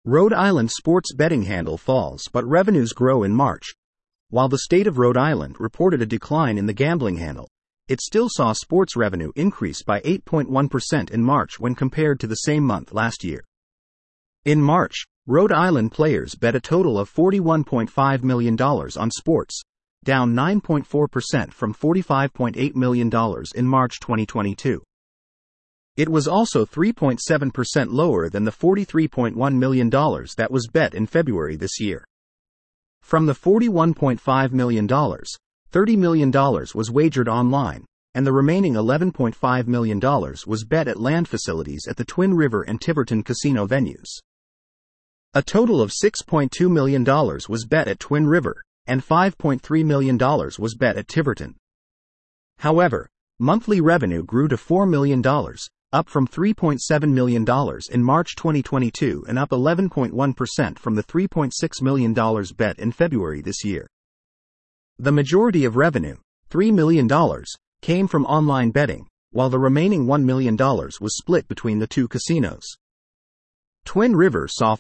Rhode Island sports betting handle falls but revenues grow in March. While the state of Rhode Island reported a decline in the gambling handle, it still saw sports revenue increase by 8.1% in March when compared to the same month last year. In March, Rhode Island players bet a total of $41.5 million on sports, down 9.4% from $45.8 million in March 2022. It was also 3.7% lower than the $43.1 million that was bet in February this year. From the $41.5 million, $30 million was wagered online, and the remaining $11.5 million was bet at land facilities at the Twin River and Tiverton casino venues. A total of $6.2 million was bet at Twin River, and $5.3 million was bet at Tiverton. However, monthly revenue grew to $4 million, up from $3.7 million in March 2022 and up 11.1% from the $3.6 million bet in February this year. The majority of revenue, $3 million, came from online betting, while the remaining $1 million was split between the two casinos. Twin River saw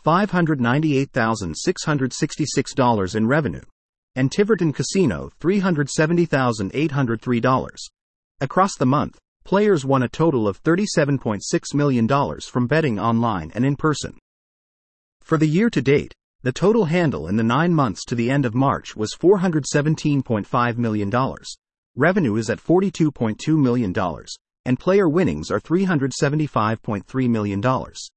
$598,666 in revenue, and Tiverton Casino $370,803. Across the month, players won a total of $37.6 million from betting online and in person. For the year to date, the total handle in the 9 months to the end of March was $417.5 million. Revenue is at $42.2 million, and player winnings are $375.3 million.